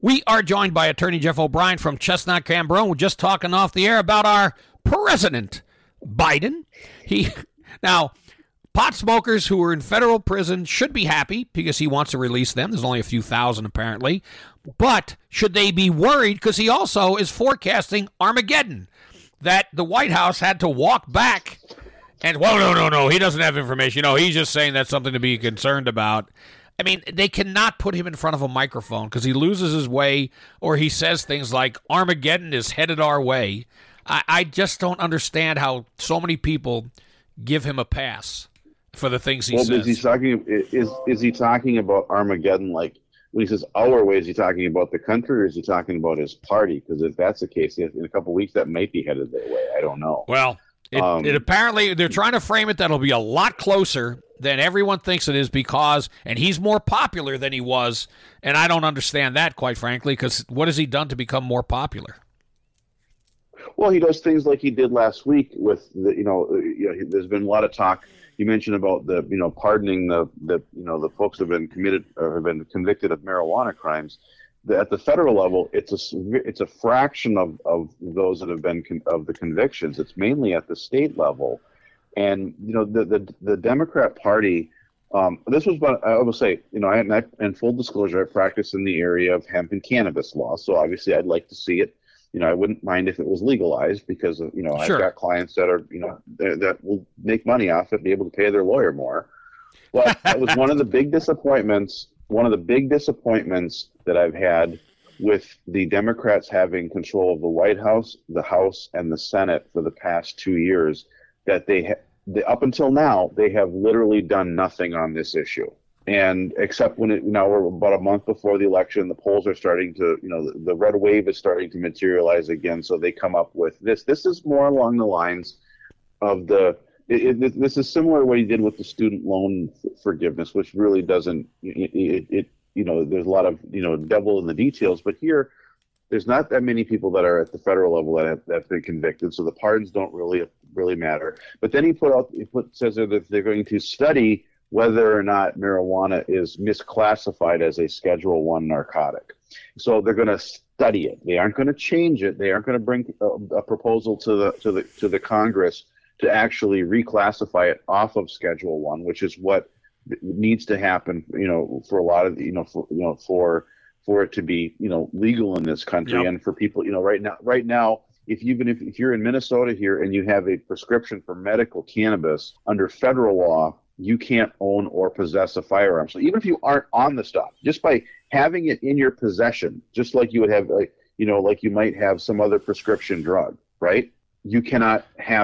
We are joined by attorney Jeff O'Brien from Chestnut Cambronne. We're just talking off the air about our president, Biden. Now, pot smokers who are in federal prison should be happy because he wants to release them. There's only a few thousand, apparently. But should they be worried because he also is forecasting Armageddon, that the White House had to walk back and, well, no, he doesn't have information. He's just saying that's something to be concerned about. I mean, they cannot put him in front of a microphone because he loses his way, or he says things like, Armageddon is headed our way. I just don't understand how so many people give him a pass for the things he says. Is he talking about Armageddon like when he says our way? Is he talking about the country, or is he talking about his party? Because if that's the case, in a couple of weeks that might be headed their way. I don't know. Well, it apparently they're trying to frame it that it'll be a lot closer than everyone thinks it is and he's more popular than he was, and I don't understand that, quite frankly, because what has he done to become more popular? Well, he does things like he did last week with there's been a lot of talk. You mentioned about pardoning the folks who have been committed or have been convicted of marijuana crimes. At the federal level, it's a fraction of those that have been of the convictions. It's mainly at the state level. And the Democrat Party, this was what I will say. In full disclosure, I practice in the area of hemp and cannabis law, so obviously I'd like to see it. I wouldn't mind if it was legalized because Sure. I've got clients that are that will make money off it, be able to pay their lawyer more. But that was one of the big disappointments. One of the big disappointments that I've had with the Democrats having control of the White House, the House, and the Senate for the past 2 years. That up until now, they have literally done nothing on this issue. And except when we're about a month before the election, the polls are starting to, the red wave is starting to materialize again. So they come up with this. This is more along the lines of this is similar to what he did with the student loan forgiveness, which really doesn't, there's a lot of, devil in the details. But here, there's not that many people that are at the federal level that have been convicted, so the pardons don't really matter. But then he says that they're going to study whether or not marijuana is misclassified as a Schedule I narcotic. So they're going to study it. They aren't going to change it. They aren't going to bring a proposal to the Congress to actually reclassify it off of Schedule I, which is what needs to happen. For a lot of for it to be legal in this country. Yep. And for people right now if you're in Minnesota here and you have a prescription for medical cannabis under federal law, you can't own or possess a firearm. So even if you aren't on the stuff, just by having it in your possession, just like you would have like you might have some other prescription drug, right? You cannot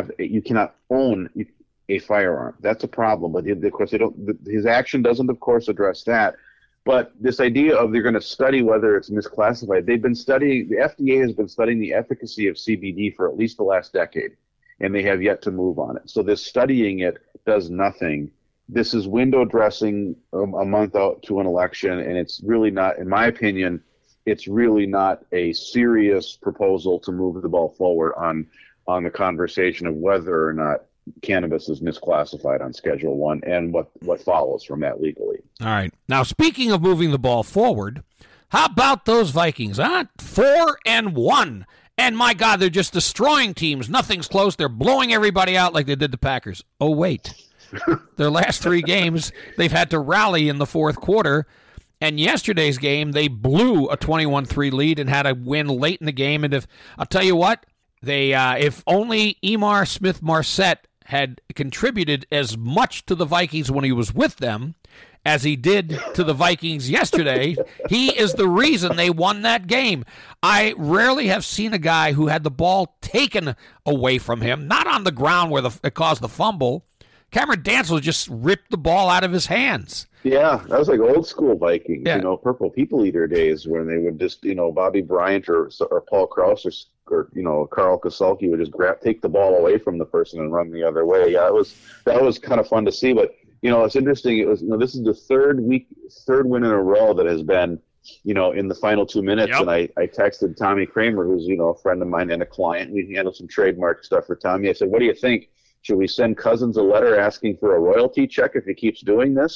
own a firearm. That's a problem. But of course his action doesn't of course address that. But this idea of they're going to study whether it's misclassified, the FDA has been studying the efficacy of CBD for at least the last decade, and they have yet to move on it. So this studying it does nothing. This is window dressing a month out to an election, and it's really not, in my opinion, it's really not a serious proposal to move the ball forward on the conversation of whether or not cannabis is misclassified on Schedule I and what follows from that legally. All right. Now, speaking of moving the ball forward, how about those Vikings, huh? 4-1. And my God, they're just destroying teams. Nothing's close. They're blowing everybody out like they did the Packers. Oh, wait. Their last 3 games, they've had to rally in the fourth quarter. And yesterday's game, they blew a 21-3 lead and had a win late in the game. And I'll tell you what, if only Emar Smith-Marset had contributed as much to the Vikings when he was with them as he did to the Vikings yesterday, he is the reason they won that game. I rarely have seen a guy who had the ball taken away from him, not on the ground where it caused the fumble. Cameron Dansel just ripped the ball out of his hands. Yeah, that was like old school Vikings, Purple People Eater days when they would just, Bobby Bryant or Paul Krause or Carl Koselke would just take the ball away from the person and run the other way. Yeah, that was kind of fun to see. But it's interesting. It was this is the third win in a row that has been in the final 2 minutes. Yep. And I texted Tommy Kramer, who's a friend of mine and a client. We handled some trademark stuff for Tommy. I said, "What do you think? Should we send Cousins a letter asking for a royalty check if he keeps doing this?"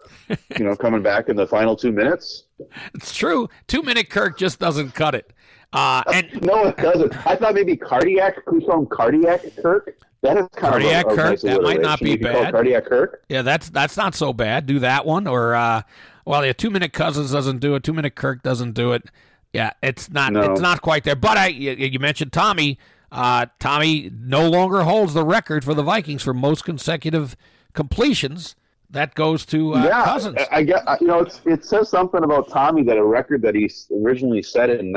coming back in the final 2 minutes. It's true. 2-minute Kirk just doesn't cut it. And no, it doesn't. I thought maybe cardiac. Could we call him cardiac Kirk? That is kind cardiac of a Kirk. nice That might not be bad. Cardiac Kirk. Yeah, that's not so bad. Do that one, or 2-minute Cousins doesn't do it. 2-minute Kirk doesn't do it. Yeah, it's not quite there. But you mentioned Tommy. Tommy no longer holds the record for the Vikings for most consecutive completions. That goes to Cousins. I get. It says something about Tommy that a record that he originally set in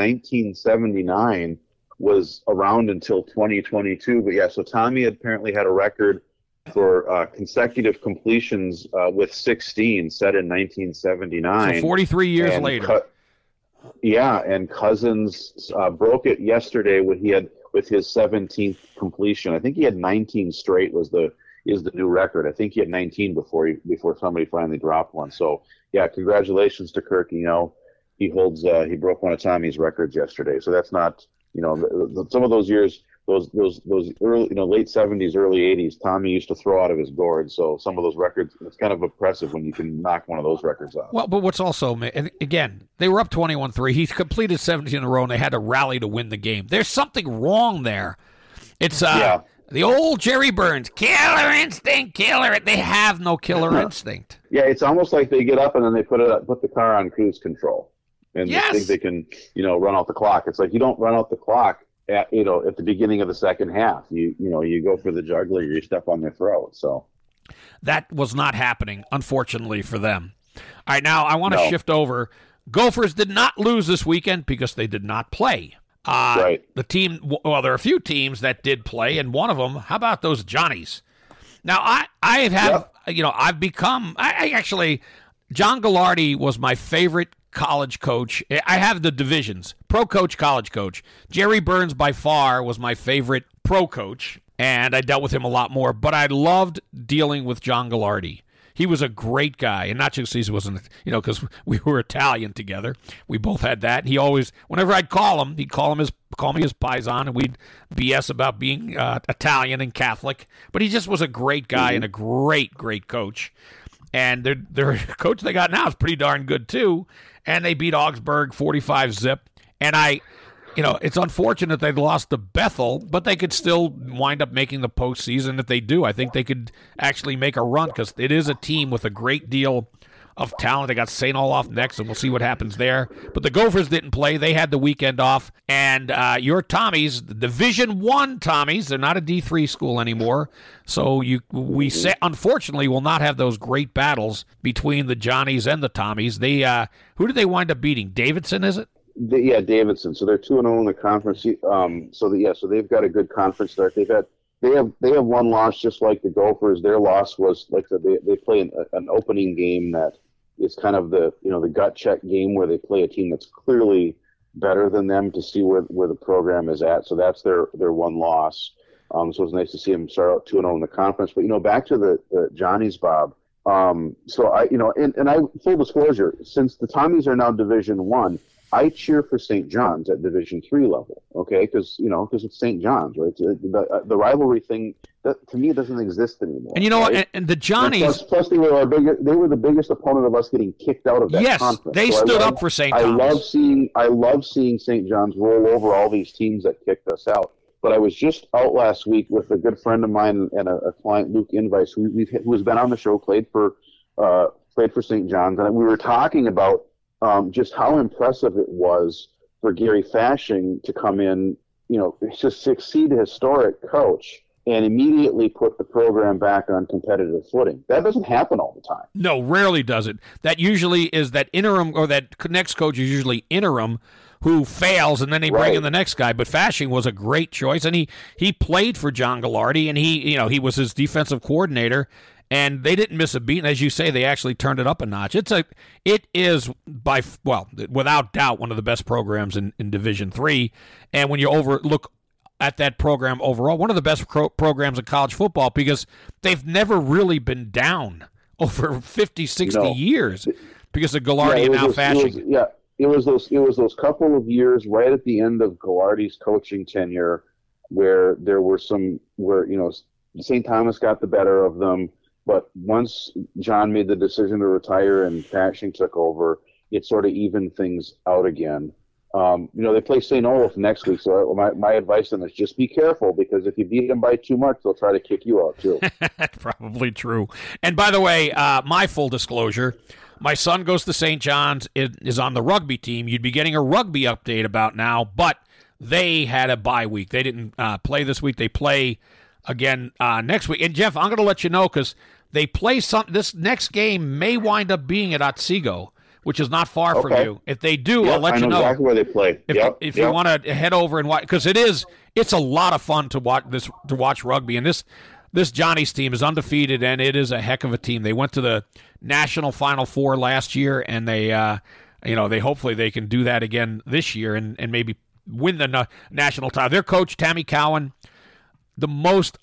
1979 was around until 2022. But yeah, so Tommy apparently had a record for consecutive completions with 16 set in 1979. So 43 years later. And Cousins broke it yesterday with his 17th completion. I think he had 19 straight is the new record. I think he had 19 before somebody finally dropped one. So yeah, congratulations to Kirk. He broke one of Tommy's records yesterday. So that's not, some of those years, those early, late 70s, early 80s, Tommy used to throw out of his gourd. So some of those records, it's kind of impressive when you can knock one of those records out. Well, but what's also, and again, they were up 21-3. He completed 17 in a row, and they had to rally to win the game. There's something wrong there. It's the old Jerry Burns, killer instinct, killer. They have no killer instinct. Yeah, it's almost like they get up and then they put the car on cruise control, and they think they can, run out the clock. It's like you don't run out the clock at the beginning of the second half. You go for the juggler, you step on their throat. So that was not happening, unfortunately for them. All right, now I want to shift over. Gophers did not lose this weekend because they did not play. Right. The team, well, there are a few teams that did play, and one of them, how about those Johnnies? Now, I've become, John Gallardi was my favorite college coach. I have the divisions, pro coach, college coach. Jerry Burns, by far, was my favorite pro coach, and I dealt with him a lot more, but I loved dealing with John Gallardi. He was a great guy, and not just he wasn't, because we were Italian together. We both had that. He always, whenever I'd call him, he'd call me his paisan, and we'd BS about being Italian and Catholic. But he just was a great guy and a great, great coach. And their coach they got now is pretty darn good too. And they beat Augsburg 45-0. And it's unfortunate they lost to Bethel, but they could still wind up making the postseason if they do. I think they could actually make a run because it is a team with a great deal of talent. They got St. Olaf next, and we'll see what happens there. But the Gophers didn't play. They had the weekend off. And your Tommies, the Division I Tommies, they're not a D3 school anymore. So we unfortunately will not have those great battles between the Johnnies and the Tommies. Who did they wind up beating? Davidson, is it? Davidson. So they're 2-0 in the conference. So they've got a good conference start. They have one loss just like the Gophers. Their loss was they play an opening game that is kind of the gut check game where they play a team that's clearly better than them to see where the program is at. So that's their one loss. So it's nice to see them start out 2-0 in the conference. But back to the Johnnies, Bob. So I full disclosure, since the Tommies are now Division I, I cheer for St. John's at Division III level, okay? Because it's St. John's, right? The rivalry thing that to me doesn't exist anymore. And right? and the Johnnies, plus they were the biggest opponent of us getting kicked out of that conference. Yes, they stood up for St. John's. I love seeing St. John's roll over all these teams that kicked us out. But I was just out last week with a good friend of mine and a client, Luke Invice, who has been on the show, played for St. John's, and we were talking about just how impressive it was for Gary Fashing to come in, to succeed a historic coach and immediately put the program back on competitive footing. That doesn't happen all the time. No, rarely does it. That usually is that interim, or that next coach is usually interim, who fails, and then they bring in the next guy. But Fashing was a great choice, and he played for John Gallardi, and he was his defensive coordinator. And they didn't miss a beat. And as you say, they actually turned it up a notch. It is without doubt, one of the best programs in Division III. And when you look at that program overall, one of the best programs in college football, because they've never really been down over 50, 60 years because of Gallardi and now Fashing. It was those couple of years right at the end of Gallardi's coaching tenure where there were St. Thomas got the better of them. But once John made the decision to retire and Pashing took over, it sort of evened things out again. They play St. Olaf next week, so my advice on this, just be careful, because if you beat them by too much, they'll try to kick you out too. Probably true. And by the way, my full disclosure, my son goes to St. John's, is on the rugby team. You'd be getting a rugby update about now, but they had a bye week. They didn't play this week. They play again next week. And, Jeff, I'm going to let you know, because they play this next game may wind up being at Otsego, which is not far from you. If they do, I'll let you know. Exactly where they play. If you want to head over and watch, because it's a lot of fun to watch rugby. And this Johnny's team is undefeated, and it is a heck of a team. They went to the National Final Four last year, and they hopefully they can do that again this year and maybe win the national title. Their coach, Tammy Cowan, the most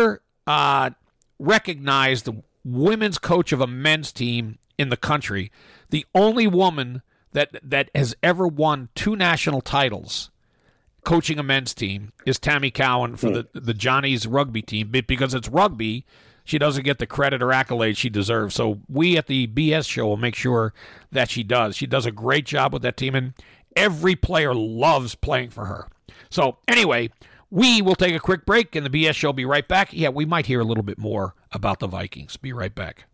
recognized women's coach of a men's team in the country. The only woman that has ever won 2 national titles coaching a men's team is Tammy Cowan for the Johnny's rugby team. But because it's rugby, she doesn't get the credit or accolades she deserves. So we at the BS show will make sure that she does. She does a great job with that team, and every player loves playing for her. So anyway, we will take a quick break, and the BS show will be right back. Yeah, we might hear a little bit more about the Vikings. Be right back.